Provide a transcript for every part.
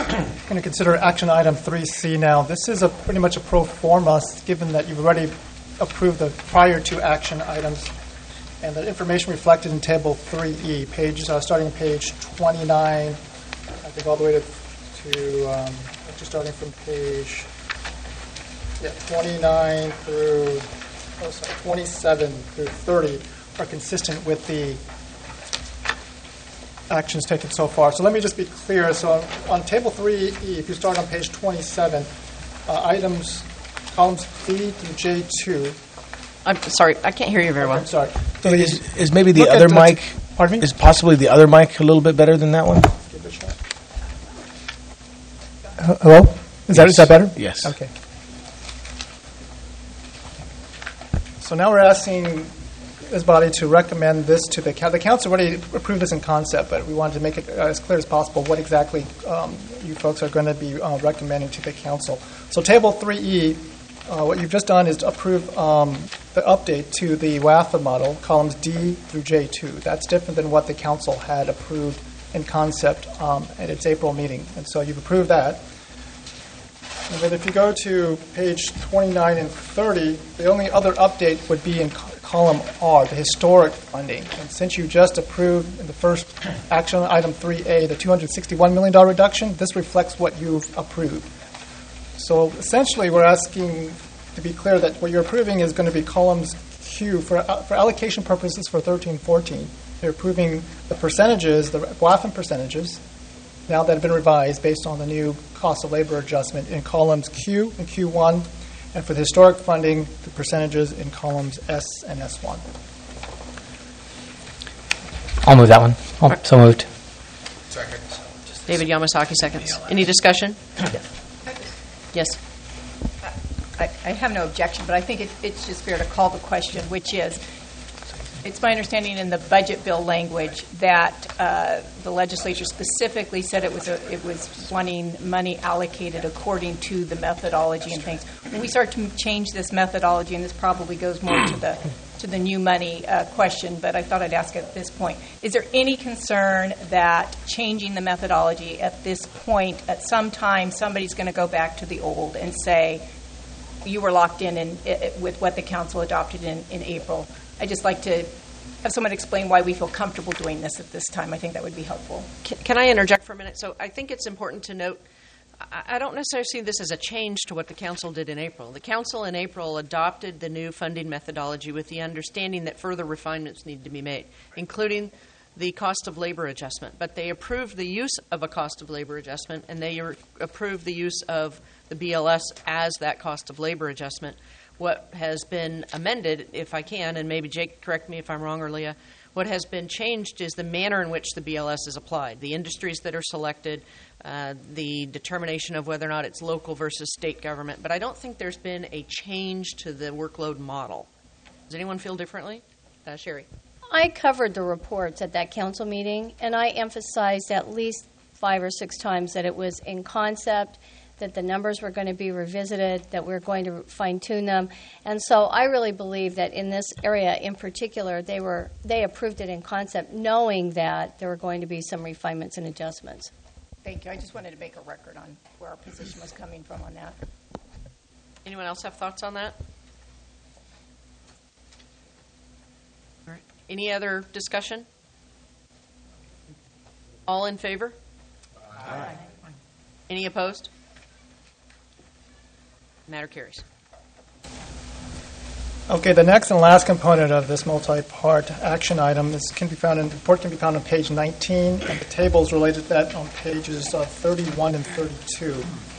going to consider action item 3C now. This is pretty much a pro forma, given that you've already approved the prior two action items, and the information reflected in table 3E, starting on page 29, I think all the way to actually starting from page 29 through 27 through 30 are consistent with the actions taken so far. So let me just be clear. So on table 3E, if you start on page 27, items, columns B through J2. I'm sorry, I can't hear you very well. I'm sorry. So is maybe the other mic, pardon me? Is possibly the other mic a little bit better than that one? Give it a shot. Hello? Is that better? Yes. Okay. So now we're asking this body to recommend this to the council. Already approved this in concept, but we wanted to make it as clear as possible what exactly you folks are going to be recommending to the council. So table 3E, what you've just done is to approve the update to the WAFA model, columns D through J2. That's different than what the council had approved in concept at its April meeting. And so you've approved that. And then if you go to page 29 and 30, the only other update would be in column R, the historic funding. And since you just approved in the first action item 3A, the $261 million reduction, this reflects what you've approved. So essentially we're asking to be clear that what you're approving is going to be columns Q for allocation purposes for 13-14. You're approving the percentages, the WAFN percentages, now that have been revised based on the new cost of labor adjustment in columns Q and Q1, and for the historic funding, the percentages in columns S and S1. I'll move that one. So moved. Second. David Yamasaki seconds. Any discussion? Yes. I have no objection, but I think it's just fair to call the question, which is, it's my understanding in the budget bill language that the legislature specifically said it was wanting money allocated according to the methodology and things. When we start to change this methodology, and this probably goes more to the new money question, but I thought I'd ask at this point, is there any concern that changing the methodology at this point, at some time, somebody's going to go back to the old and say, you were locked in with what the council adopted in April? I'd just like to have someone explain why we feel comfortable doing this at this time. I think that would be helpful. Can I interject for a minute? So I think it's important to note, I don't necessarily see this as a change to what the council did in April. The council in April adopted the new funding methodology with the understanding that further refinements need to be made, including the cost of labor adjustment. But they approved the use of a cost of labor adjustment, and they approved the use of the BLS as that cost of labor adjustment. What has been amended, if I can, and maybe Jake, correct me if I'm wrong, or Leah, what has been changed is the manner in which the BLS is applied, the industries that are selected, the determination of whether or not it's local versus state government. But I don't think there's been a change to the workload model. Does anyone feel differently? Sherry. I covered the reports at that council meeting, and I emphasized at least 5 or 6 times that it was in concept, that the numbers were going to be revisited, that we're going to fine-tune them. And so I really believe that in this area in particular, they approved it in concept, knowing that there were going to be some refinements and adjustments. Thank you. I just wanted to make a record on where our position was coming from on that. Anyone else have thoughts on that? All right. Any other discussion? All in favor? Aye. Any opposed? Matter carries. Okay, the next and last component of this multi-part action item can be found on page 19, and the tables related to that on pages 31 and 32.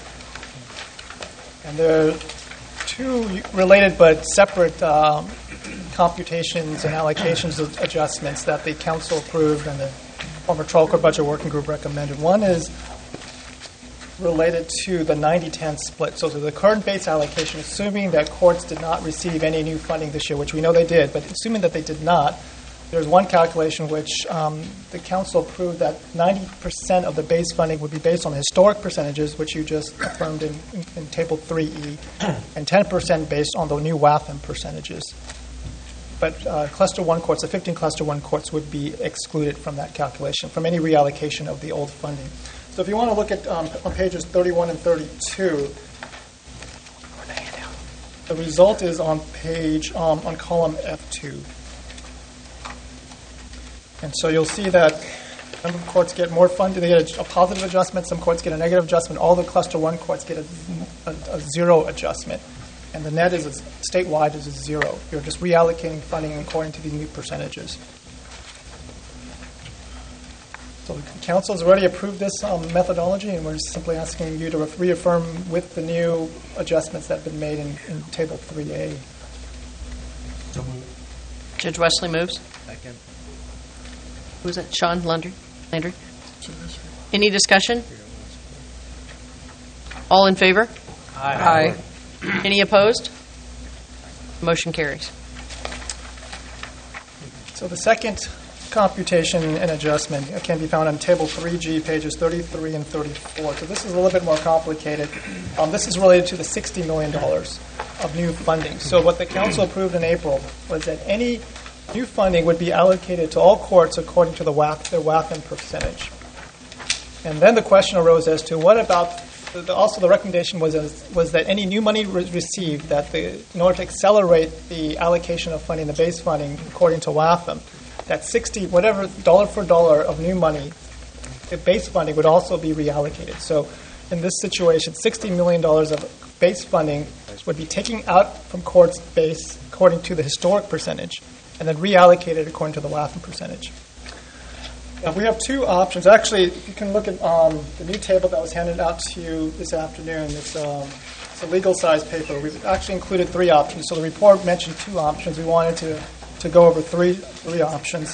And there are 2 related but separate computations and allocations of adjustments that the council approved and the former Trial Court Budget Working Group recommended. One is related to the 90-10 split. So the current base allocation, assuming that courts did not receive any new funding this year, which we know they did, but assuming that they did not, there's one calculation which the council approved that 90% of the base funding would be based on historic percentages, which you just affirmed in Table 3E, and 10% based on the new WAFM percentages. But Cluster 1 courts, the 15 Cluster 1 courts, would be excluded from that calculation, from any reallocation of the old funding. So if you want to look at on pages 31 and 32, the result is on on column F2. And so you'll see that some courts get more funding, they get a positive adjustment, some courts get a negative adjustment, all the cluster 1 courts get a zero adjustment. And the net is statewide is a zero. You're just reallocating funding according to the new percentages. So the council has already approved this methodology, and we're just simply asking you to reaffirm with the new adjustments that have been made in Table 3A. Judge Wesley moves. Second. Who's that? Sean Landry? Any discussion? All in favor? Aye. Any opposed? Motion carries. So the second computation and adjustment can be found on Table 3G, pages 33 and 34. So this is a little bit more complicated. This is related to the $60 million of new funding. So what the council approved in April was that any new funding would be allocated to all courts according to their WAFN percentage. And then the question arose as to what about, also the recommendation was that any new money received, that in order to accelerate the allocation of funding, the base funding, according to WAFM, that 60, whatever dollar for dollar of new money, the base funding would also be reallocated. So in this situation, $60 million of base funding would be taken out from courts' base according to the historic percentage, and then reallocated according to the WAFN percentage. Now, we have two options. Actually, you can look at the new table that was handed out to you this afternoon. It's a legal-sized paper. We've actually included three options. So the report mentioned two options. We wanted to go over three options.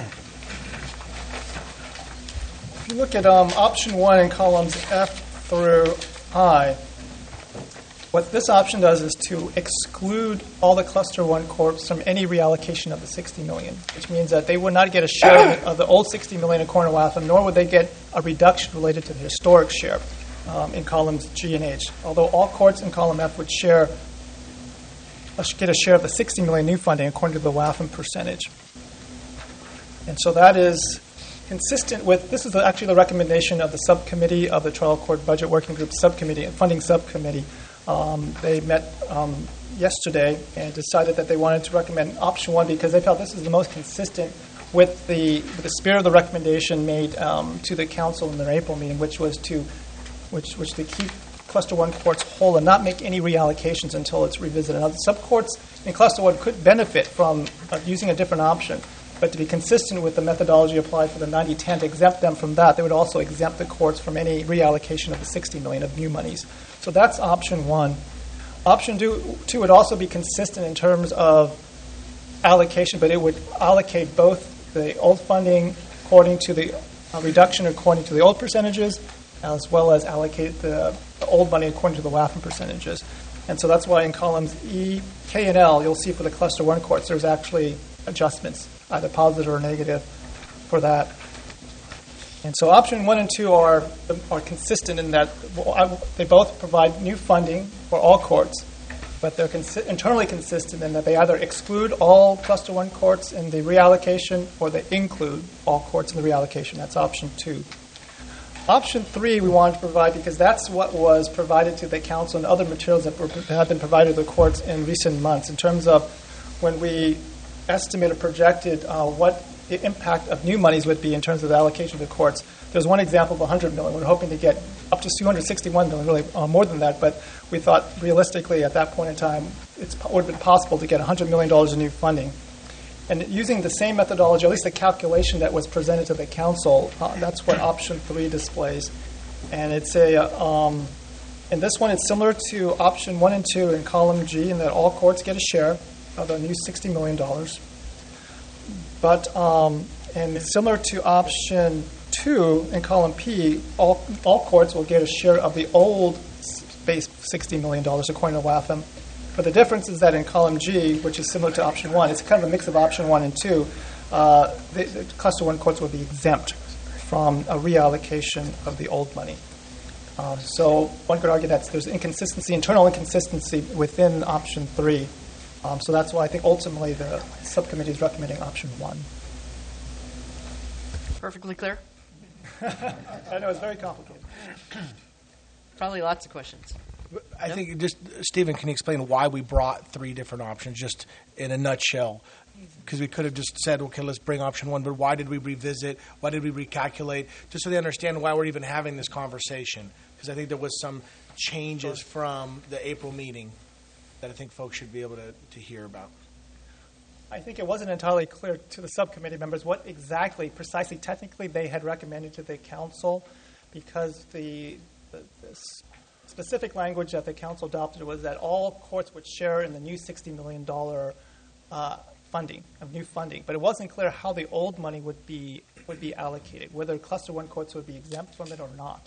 If you look at option 1 in columns F through I, what this option does is to exclude all the Cluster 1 corps from any reallocation of the $60 million, which means that they would not get a share of the old $60 million according to WAFM, nor would they get a reduction related to the historic share in columns G and H. Although all courts in column F would get a share of the $60 million new funding according to the WAFM percentage. And so that is consistent with, this is actually the recommendation of the subcommittee of the Trial Court Budget Working Group subcommittee, funding subcommittee. They met yesterday and decided that they wanted to recommend option 1 because they felt this is the most consistent with the spirit of the recommendation made to the council in their April meeting, which was to keep Cluster 1 courts whole and not make any reallocations until it's revisited. Now, the subcourts in Cluster 1 could benefit from using a different option, but to be consistent with the methodology applied for the 90-10 to exempt them from that, they would also exempt the courts from any reallocation of the $60 million of new monies. So that's option 1. Option 2 would also be consistent in terms of allocation, but it would allocate both the old funding according to the reduction according to the old percentages, as well as allocate the old money according to the WAFN percentages. And so that's why in columns E, K, and L, you'll see for the Cluster 1 courts, there's actually adjustments, either positive or negative, for that. And so option 1 and 2 are consistent in that they both provide new funding for all courts, but they're internally consistent in that they either exclude all Cluster 1 courts in the reallocation or they include all courts in the reallocation. That's option 2. Option 3 we wanted to provide because that's what was provided to the council and other materials that have been provided to the courts in recent months in terms of when we estimated, projected what the impact of new monies would be in terms of the allocation to the courts. There's one example of $100 million. We're hoping to get up to $261 million, really more than that, but we thought realistically at that point in time it would have been possible to get $100 million in new funding. And using the same methodology, at least the calculation that was presented to the council, that's what option 3 displays. And it's and this one it's similar to option 1 and 2 in column G, in that all courts get a share of the new $60 million. But and similar to option 2 in column P, all courts will get a share of the old base $60 million according to WAFM. But the difference is that in column G, which is similar to option 1, it's kind of a mix of option 1 and 2. The Cluster 1 courts will be exempt from a reallocation of the old money. So one could argue that there's internal inconsistency within option 3. So that's why I think ultimately the subcommittee is recommending option 1. Perfectly clear? I know, it's very complicated. Probably lots of questions. I think just, Stephen, can you explain why we brought three different options, just in a nutshell? Because we could have just said, okay, let's bring option one, but why did we revisit? Why did we recalculate? Just so they understand why we're even having this conversation. Because I think there was some changes from the April meeting that I think folks should be able to hear about. I think it wasn't entirely clear to the subcommittee members what exactly, precisely, technically, they had recommended to the council, because the specific language that the council adopted was that all courts would share in the new $60 million funding, of new funding. But it wasn't clear how the old money would be allocated, whether Cluster 1 courts would be exempt from it or not.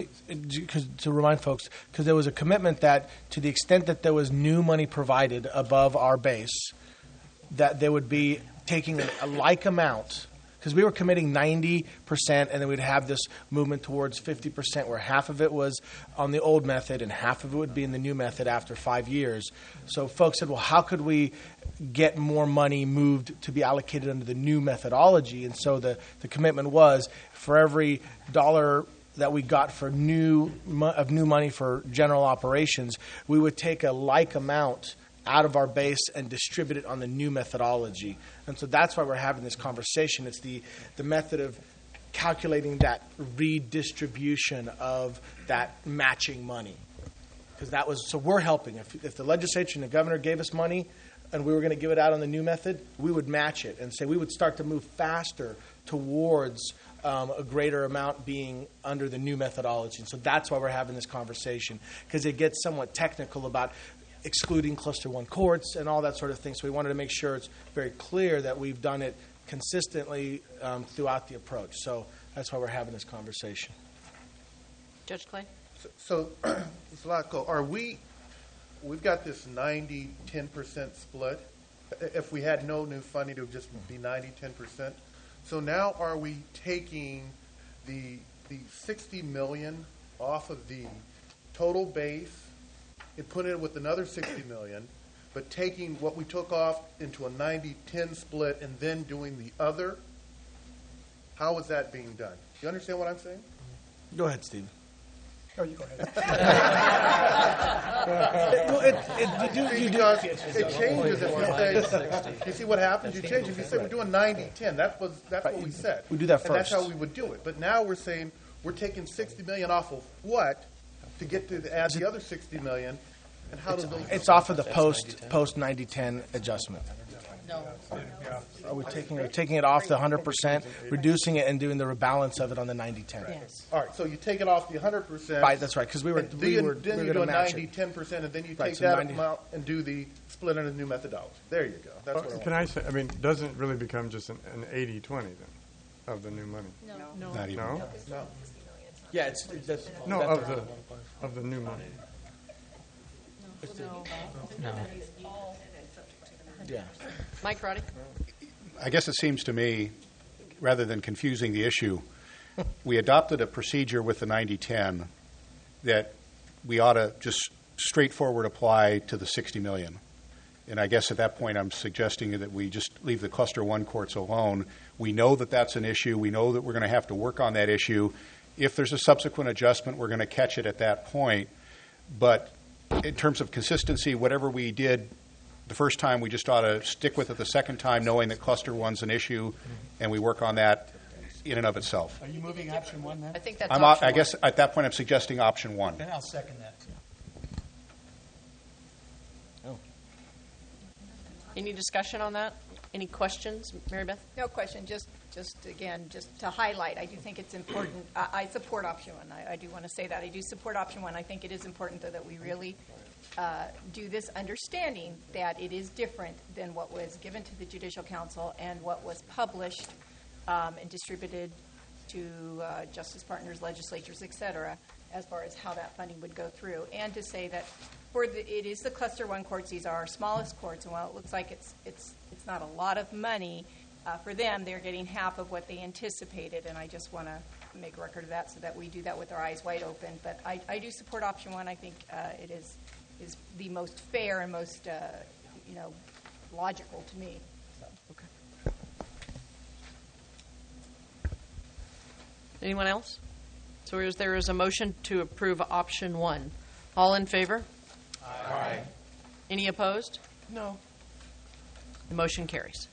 To remind folks, because there was a commitment that to the extent that there was new money provided above our base, that they would be taking a like amount, because we were committing 90%, and then we'd have this movement towards 50%, where half of it was on the old method and half of it would be in the new method after 5 years. So folks said, well, how could we get more money moved to be allocated under the new methodology? And so the commitment was, for every dollar that we got for new money for general operations, we would take a like amount out of our base and distribute it on the new methodology. And so that's why we're having this conversation. It's the method of calculating that redistribution of that matching money. Because that was, so we're helping. If the legislature and the governor gave us money and we were going to give it out on the new method, we would match it and say we would start to move faster towards a greater amount being under the new methodology. And so that's why we're having this conversation, because it gets somewhat technical about excluding Cluster 1 courts and all that sort of thing. So we wanted to make sure it's very clear that we've done it consistently throughout the approach. So that's why we're having this conversation. Judge Clay? So, Zlatko, we've got this 90-10% split. If we had no new funding, it would just be 90-10%. So now are we taking the $60 million off of the total base and putting it with another $60 million, but taking what we took off into a 90-10 split and then doing the other? How is that being done? You understand what I'm saying? Go ahead, Steve. Oh, you go ahead. Because it changes if you say, you see what happens? You change. If you say we're doing 90-10, that's what we said. We do that And that's first. how we would do it. But now we're saying we're taking $60 million off of what to get to add the other $60 million, and how do those? It's off of the post 90-10 adjustment. Are we taking it off the 100%, reducing it, and doing the rebalance of it on the 90-10? Yes. All right, so you take it off the 100%. Right, that's right, because we were Then going you to do a match it. 90-10%, and then you Right, take so that 90 amount and do the split under the new methodology. There you go. That's what I Can want. I say, I mean, doesn't it really become just an 80-20 then of the new money? Not even. No? No. Yeah, that's No, of the new money. No. yeah. Mike Roddy? I guess it seems to me, rather than confusing the issue, we adopted a procedure with the 90-10 that we ought to just straightforward apply to the $60 million. And I guess at that point I'm suggesting that we just leave the Cluster 1 courts alone. We know that that's an issue. We know that we're going to have to work on that issue. If there's a subsequent adjustment, we're going to catch it at that point. But in terms of consistency, whatever we did the first time, we just ought to stick with it the second time, knowing that Cluster 1's an issue, and we work on that in and of itself. Are you moving option one then? I think that's I option guess at that point I'm suggesting option 1. Then I'll second that. Any discussion on that? Any questions? Mary Beth? No question, just again, just to highlight, I do think it's important. I support option one. I do want to say that. I do support option one. I think it is important, though, that we really do this understanding that it is different than what was given to the Judicial Council and what was published and distributed to justice partners, legislatures, et cetera, as far as how that funding would go through. And to say that it is the Cluster 1 courts. These are our smallest courts, and while it looks like it's not a lot of money for them, they're getting half of what they anticipated. And I just want to make a record of that so that we do that with our eyes wide open. But I do support option one. I think it is the most fair and most logical to me. So. Anyone else? So there is a motion to approve option 1. All in favor? Aye. Any opposed? No. The motion carries.